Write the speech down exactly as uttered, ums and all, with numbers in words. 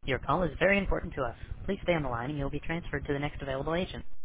Your call is very important to us. Please stay on the line and you'll be transferred to the next available agent.